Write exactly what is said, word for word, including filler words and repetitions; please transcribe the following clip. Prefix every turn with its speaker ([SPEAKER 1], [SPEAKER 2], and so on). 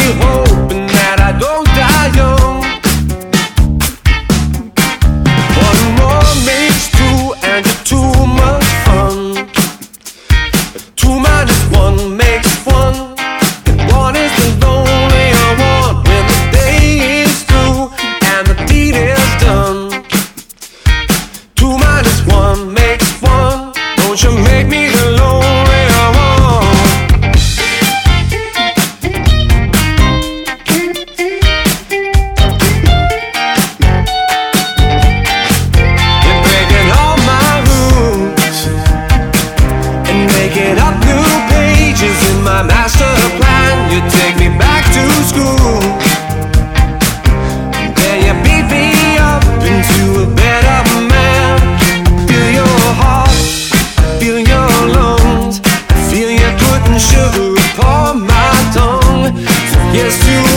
[SPEAKER 1] hoping that I don't die young. One more makes two, and you're too much fun. Two minus one makes one, and one is the lonelier one. When the day is through and the deed is done, two minus one makes one. Don't you make me the lonelier one. You're breaking all my rules and making up new pages in my master plan. You take me back to school, then you beat me up into a better man. Feel your heart, feel your lungs, feel you putting sugar upon my tongue. So yes to